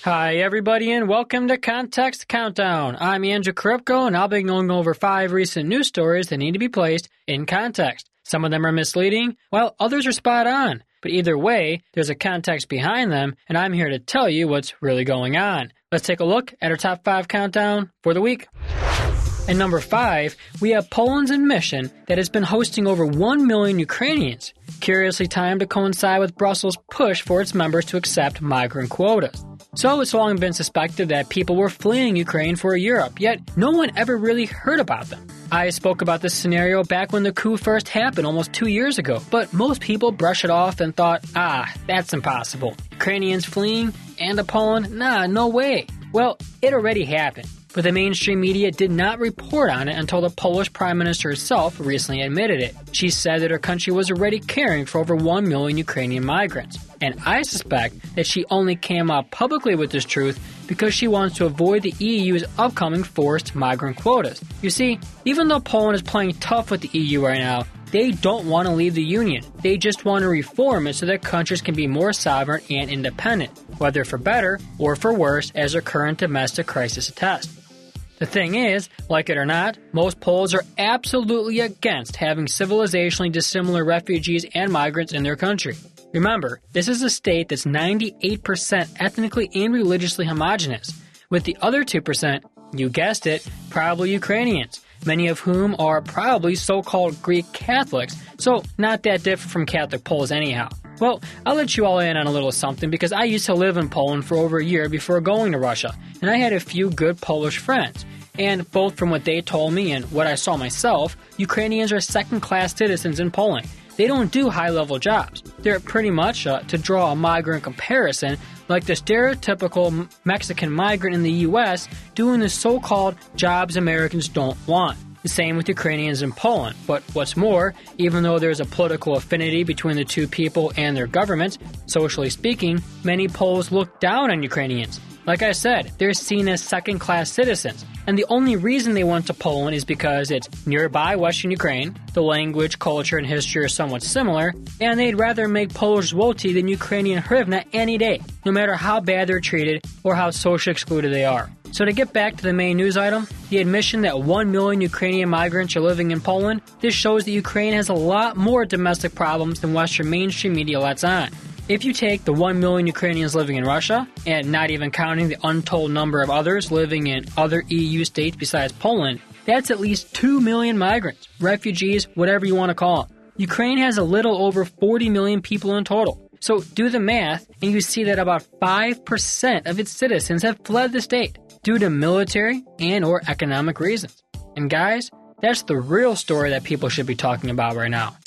Hi, everybody, and welcome to Context Countdown. I'm Andrew Kripko, and I'll be going over 5 recent news stories that need to be placed in context. Some of them are misleading, while others are spot on. But either way, there's a context behind them, and I'm here to tell you what's really going on. Let's take a look at our top 5 countdown for the week. At number 5, we have Poland's admission that it's been hosting over 1 million Ukrainians, curiously timed to coincide with Brussels' push for its members to accept migrant quotas. So it's long been suspected that people were fleeing Ukraine for Europe, yet no one ever really heard about them. I spoke about this scenario back when the coup first happened almost 2 years ago, but most people brush it off and thought, that's impossible. Ukrainians fleeing and to Poland? Nah, no way. Well, it already happened, but the mainstream media did not report on it until the Polish Prime Minister herself recently admitted it. She said that her country was already caring for over 1 million Ukrainian migrants. And I suspect that she only came out publicly with this truth because she wants to avoid the EU's upcoming forced migrant quotas. You see, even though Poland is playing tough with the EU right now, they don't want to leave the Union. They just want to reform it so that countries can be more sovereign and independent, whether for better or for worse, as their current domestic crisis attests. The thing is, like it or not, most Poles are absolutely against having civilizationally dissimilar refugees and migrants in their country. Remember, this is a state that's 98% ethnically and religiously homogenous, with the other 2%, you guessed it, probably Ukrainians, many of whom are probably so-called Greek Catholics, so not that different from Catholic Poles anyhow. Well, I'll let you all in on a little something because I used to live in Poland for over a year before going to Russia, and I had a few good Polish friends. And both from what they told me and what I saw myself, Ukrainians are second-class citizens in Poland. They don't do high-level jobs. They're pretty much, to draw a migrant comparison, like the stereotypical Mexican migrant in the U.S. doing the so-called jobs Americans don't want. The same with Ukrainians in Poland. But what's more, even though there's a political affinity between the two people and their governments, socially speaking, many Poles look down on Ukrainians. Like I said, they're seen as second-class citizens, and the only reason they went to Poland is because it's nearby Western Ukraine, the language, culture, and history are somewhat similar, and they'd rather make Polish zloty than Ukrainian hryvnia any day, no matter how bad they're treated or how socially excluded they are. So to get back to the main news item, the admission that 1 million Ukrainian migrants are living in Poland, this shows that Ukraine has a lot more domestic problems than Western mainstream media lets on. If you take the 1 million Ukrainians living in Russia, and not even counting the untold number of others living in other EU states besides Poland, that's at least 2 million migrants, refugees, whatever you want to call them. Ukraine has a little over 40 million people in total. So do the math, and you see that about 5% of its citizens have fled the state due to military and or economic reasons. And guys, that's the real story that people should be talking about right now.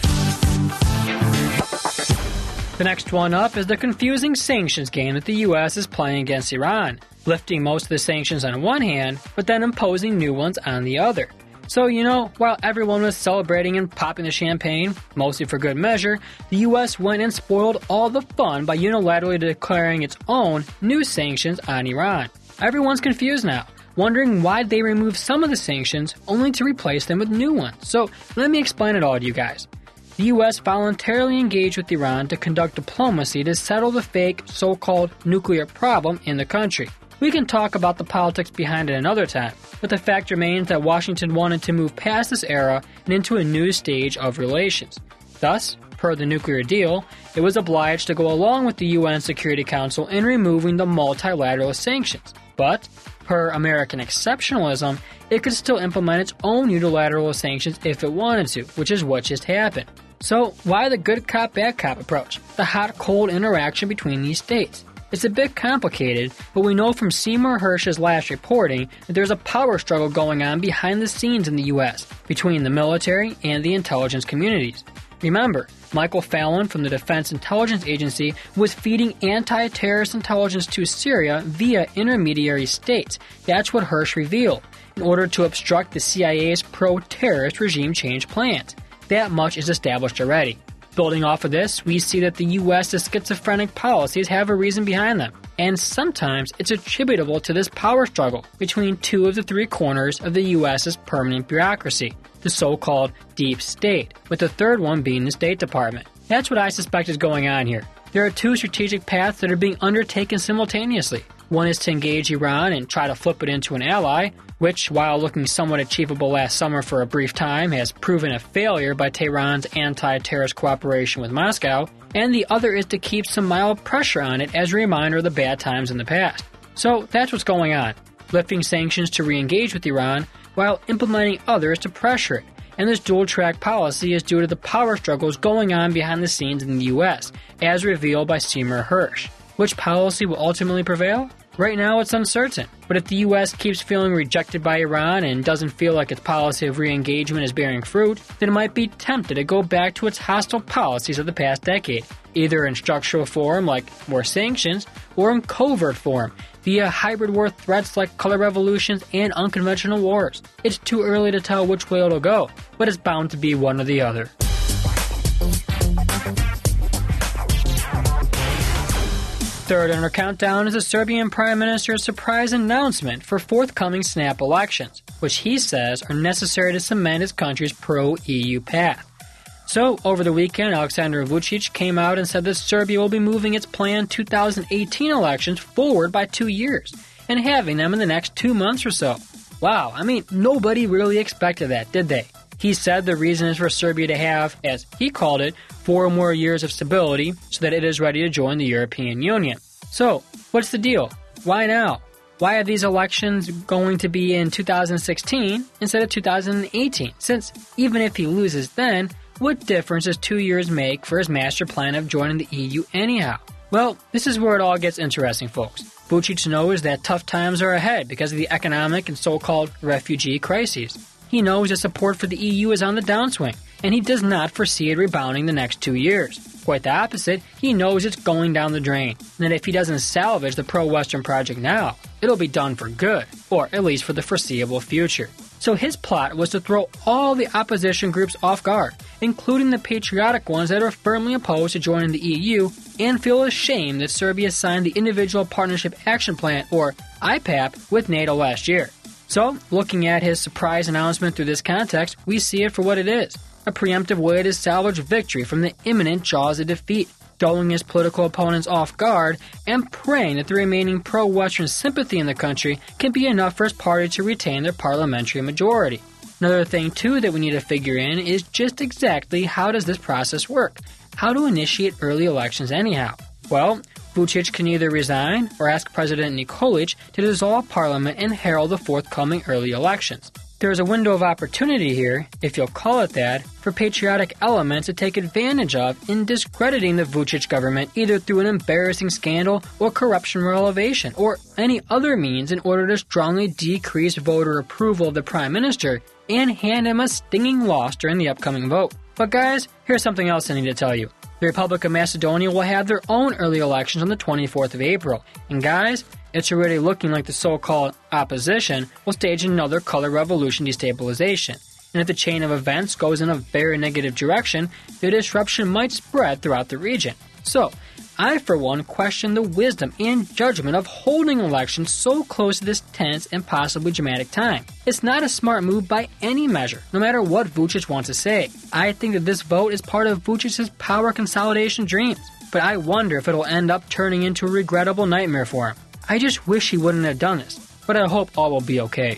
The next one up is the confusing sanctions game that the U.S. is playing against Iran, lifting most of the sanctions on one hand, but then imposing new ones on the other. So, while everyone was celebrating and popping the champagne, mostly for good measure, the U.S. went and spoiled all the fun by unilaterally declaring its own new sanctions on Iran. Everyone's confused now, wondering why they removed some of the sanctions only to replace them with new ones. So, let me explain it all to you guys. The U.S. voluntarily engaged with Iran to conduct diplomacy to settle the fake so-called nuclear problem in the country. We can talk about the politics behind it another time, but the fact remains that Washington wanted to move past this era and into a new stage of relations. Thus, per the nuclear deal, it was obliged to go along with the UN Security Council in removing the multilateral sanctions. But, per American exceptionalism, it could still implement its own unilateral sanctions if it wanted to, which is what just happened. So, why the good cop, bad cop approach? The hot-cold interaction between these states. It's a bit complicated, but we know from Seymour Hersh's last reporting that there's a power struggle going on behind the scenes in the U.S. between the military and the intelligence communities. Remember, Michael Fallon from the Defense Intelligence Agency was feeding anti-terrorist intelligence to Syria via intermediary states. That's what Hersh revealed, in order to obstruct the CIA's pro-terrorist regime change plans. That much is established already. Building off of this, we see that the U.S.'s schizophrenic policies have a reason behind them, and sometimes it's attributable to this power struggle between two of the three corners of the U.S.'s permanent bureaucracy, the so-called deep state, with the third one being the State Department. That's what I suspect is going on here. There are two strategic paths that are being undertaken simultaneously. One is to engage Iran and try to flip it into an ally, which, while looking somewhat achievable last summer for a brief time, has proven a failure by Tehran's anti-terrorist cooperation with Moscow, and the other is to keep some mild pressure on it as a reminder of the bad times in the past. So that's what's going on, lifting sanctions to re-engage with Iran while implementing others to pressure it. And this dual-track policy is due to the power struggles going on behind the scenes in the U.S., as revealed by Seymour Hersh. Which policy will ultimately prevail? Right now it's uncertain, but if the U.S. keeps feeling rejected by Iran and doesn't feel like its policy of re-engagement is bearing fruit, then it might be tempted to go back to its hostile policies of the past decade, either in structural form like more sanctions, or in covert form, via hybrid war threats like color revolutions and unconventional wars. It's too early to tell which way it'll go, but it's bound to be one or the other. Third on our countdown is the Serbian Prime Minister's surprise announcement for forthcoming snap elections, which he says are necessary to cement his country's pro-EU path. So, over the weekend, Aleksandar Vučić came out and said that Serbia will be moving its planned 2018 elections forward by 2 years, and having them in the next 2 months or so. Wow, nobody really expected that, did they? He said the reason is for Serbia to have, as he called it, 4 more years of stability so that it is ready to join the European Union. So, what's the deal? Why now? Why are these elections going to be in 2016 instead of 2018? Since even if he loses then, what difference does 2 years make for his master plan of joining the EU anyhow? Well, this is where it all gets interesting, folks. Vučić knows that tough times are ahead because of the economic and so-called refugee crises. He knows that support for the EU is on the downswing, and he does not foresee it rebounding the next 2 years. Quite the opposite, he knows it's going down the drain, and that if he doesn't salvage the pro-Western project now, it'll be done for good, or at least for the foreseeable future. So his plot was to throw all the opposition groups off guard, including the patriotic ones that are firmly opposed to joining the EU and feel ashamed that Serbia signed the Individual Partnership Action Plan, or IPAP, with NATO last year. So, looking at his surprise announcement through this context, we see it for what it is, a preemptive way to salvage victory from the imminent jaws of defeat, throwing his political opponents off guard and praying that the remaining pro-Western sympathy in the country can be enough for his party to retain their parliamentary majority. Another thing, too, that we need to figure in is just exactly how does this process work? How to initiate early elections anyhow? Well, Vučić can either resign or ask President Nikolić to dissolve parliament and herald the forthcoming early elections. There is a window of opportunity here, if you'll call it that, for patriotic elements to take advantage of in discrediting the Vučić government either through an embarrassing scandal or corruption relevation or any other means in order to strongly decrease voter approval of the Prime Minister and hand him a stinging loss during the upcoming vote. But guys, here's something else I need to tell you. The Republic of Macedonia will have their own early elections on the 24th of April. And guys, it's already looking like the so-called opposition will stage another color revolution destabilization. And if the chain of events goes in a very negative direction, the disruption might spread throughout the region. So, I for one question the wisdom and judgment of holding elections so close to this tense and possibly dramatic time. It's not a smart move by any measure, no matter what Vučić wants to say. I think that this vote is part of Vučić's power consolidation dreams, but I wonder if it'll end up turning into a regrettable nightmare for him. I just wish he wouldn't have done this, but I hope all will be okay.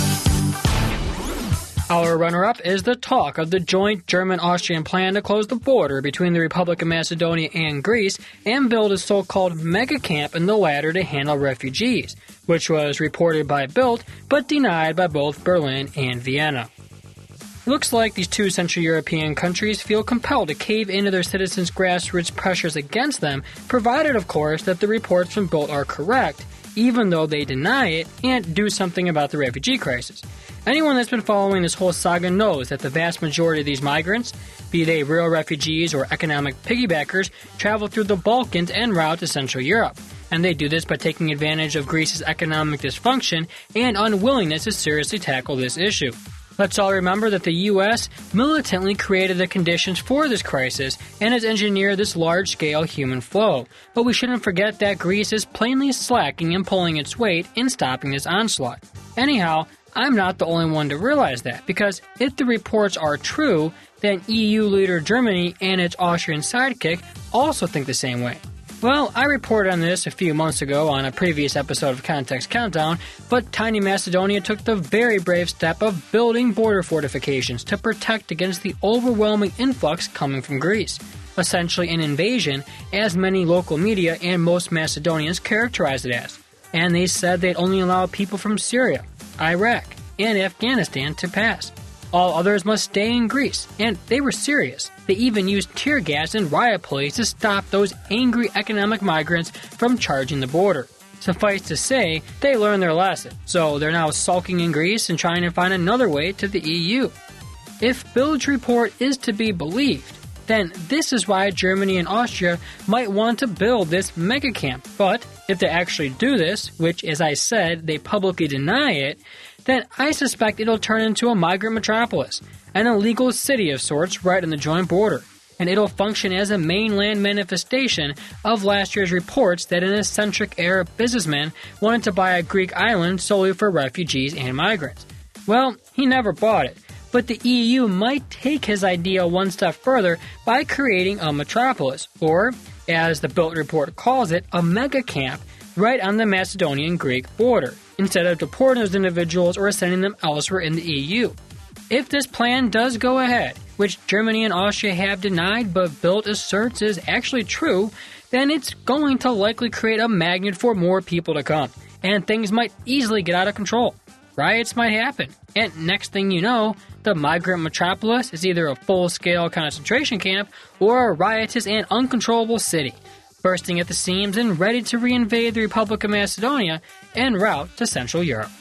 Our runner-up is the talk of the joint German-Austrian plan to close the border between the Republic of Macedonia and Greece and build a so-called mega-camp in the latter to handle refugees, which was reported by Bild but denied by both Berlin and Vienna. It looks like these two Central European countries feel compelled to cave into their citizens' grassroots pressures against them, provided, of course, that the reports from Bild are correct, even though they deny it and do something about the refugee crisis. Anyone that's been following this whole saga knows that the vast majority of these migrants, be they real refugees or economic piggybackers, travel through the Balkans en route to Central Europe. And they do this by taking advantage of Greece's economic dysfunction and unwillingness to seriously tackle this issue. Let's all remember that the U.S. militantly created the conditions for this crisis and has engineered this large-scale human flow. But we shouldn't forget that Greece is plainly slacking and pulling its weight in stopping this onslaught. Anyhow, I'm not the only one to realize that, because if the reports are true, then EU leader Germany and its Austrian sidekick also think the same way. Well, I reported on this a few months ago on a previous episode of Context Countdown, but tiny Macedonia took the very brave step of building border fortifications to protect against the overwhelming influx coming from Greece. Essentially an invasion, as many local media and most Macedonians characterized it as. And they said they'd only allow people from Syria, Iraq, and Afghanistan to pass. All others must stay in Greece, and they were serious. They even used tear gas and riot police to stop those angry economic migrants from charging the border. Suffice to say, they learned their lesson, so they're now sulking in Greece and trying to find another way to the EU. If Bild's report is to be believed, then this is why Germany and Austria might want to build this mega camp. But if they actually do this, which as I said, they publicly deny it, then I suspect it'll turn into a migrant metropolis, an illegal city of sorts right on the joint border. And it'll function as a mainland manifestation of last year's reports that an eccentric Arab businessman wanted to buy a Greek island solely for refugees and migrants. Well, he never bought it. But the EU might take his idea one step further by creating a metropolis, or, as the Bild report calls it, a mega camp right on the Macedonian-Greek border, instead of deporting those individuals or sending them elsewhere in the EU. If this plan does go ahead, which Germany and Austria have denied but Bild asserts is actually true, then it's going to likely create a magnet for more people to come, and things might easily get out of control. Riots might happen, and next thing you know, the migrant metropolis is either a full-scale concentration camp or a riotous and uncontrollable city, bursting at the seams and ready to reinvade the Republic of Macedonia en route to Central Europe.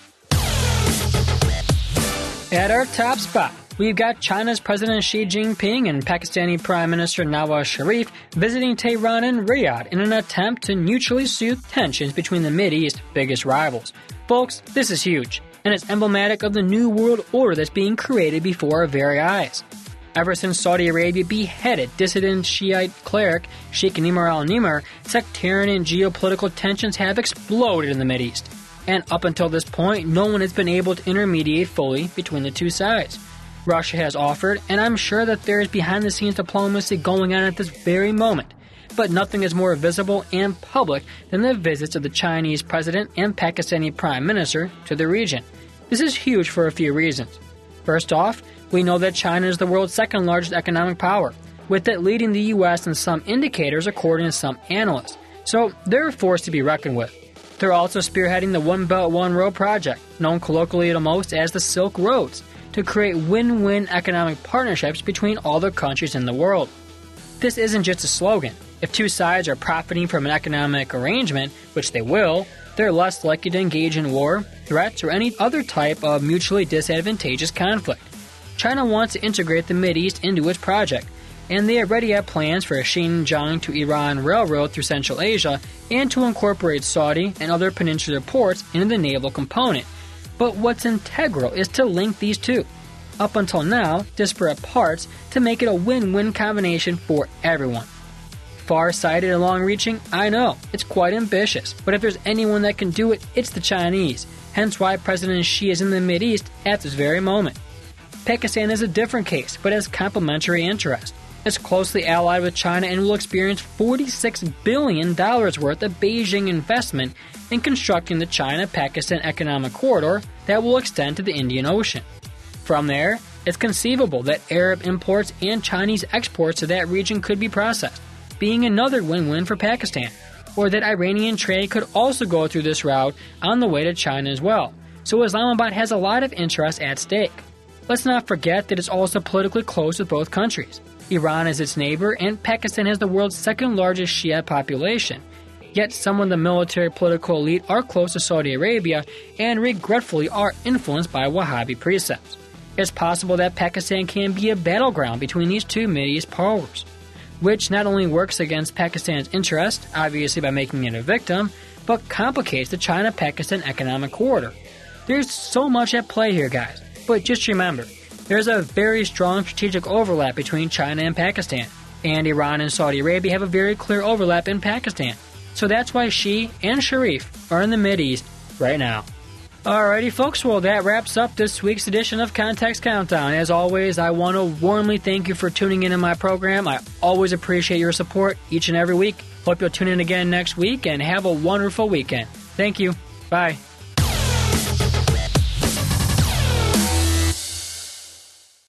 At our top spot, we've got China's President Xi Jinping and Pakistani Prime Minister Nawaz Sharif visiting Tehran and Riyadh in an attempt to mutually soothe tensions between the Mideast's biggest rivals. Folks, this is huge, and it's emblematic of the new world order that's being created before our very eyes. Ever since Saudi Arabia beheaded dissident Shiite cleric Sheikh Nimr al-Nimr, sectarian and geopolitical tensions have exploded in the Mideast. And up until this point, no one has been able to intermediate fully between the two sides. Russia has offered, and I'm sure that there is behind-the-scenes diplomacy going on at this very moment. But nothing is more visible and public than the visits of the Chinese president and Pakistani prime minister to the region. This is huge for a few reasons. First off, we know that China is the world's second largest economic power, with it leading the U.S. in some indicators according to some analysts. So they're a force to be reckoned with. They're also spearheading the One Belt One Road project, known colloquially to most as the Silk Roads, to create win-win economic partnerships between all the countries in the world. This isn't just a slogan. If two sides are profiting from an economic arrangement, which they will, they're less likely to engage in war, threats, or any other type of mutually disadvantageous conflict. China wants to integrate the Mideast into its project, and they already have plans for a Xinjiang to Iran railroad through Central Asia and to incorporate Saudi and other peninsular ports into the naval component. But what's integral is to link these two, up until now, disparate parts, to make it a win-win combination for everyone. Far-sighted and long-reaching, I know, it's quite ambitious, but if there's anyone that can do it, it's the Chinese, hence why President Xi is in the Mideast at this very moment. Pakistan is a different case, but has complementary interests. It's closely allied with China and will experience $46 billion worth of Beijing investment in constructing the China-Pakistan economic corridor that will extend to the Indian Ocean. From there, it's conceivable that Arab imports and Chinese exports to that region could be processed, being another win-win for Pakistan, or that Iranian trade could also go through this route on the way to China as well. So Islamabad has a lot of interest at stake. Let's not forget that it's also politically close with both countries. Iran is its neighbor, and Pakistan has the world's second largest Shia population. Yet some of the military political elite are close to Saudi Arabia and regretfully are influenced by Wahhabi precepts. It's possible that Pakistan can be a battleground between these two Mideast powers, which not only works against Pakistan's interest, obviously by making it a victim, but complicates the China-Pakistan economic corridor. There's so much at play here, guys, but just remember, there's a very strong strategic overlap between China and Pakistan, and Iran and Saudi Arabia have a very clear overlap in Pakistan. So that's why Xi and Sharif are in the Mideast right now. Alrighty, folks. Well, that wraps up this week's edition of Context Countdown. As always, I want to warmly thank you for tuning in my program. I always appreciate your support each and every week. Hope you'll tune in again next week and have a wonderful weekend. Thank you. Bye.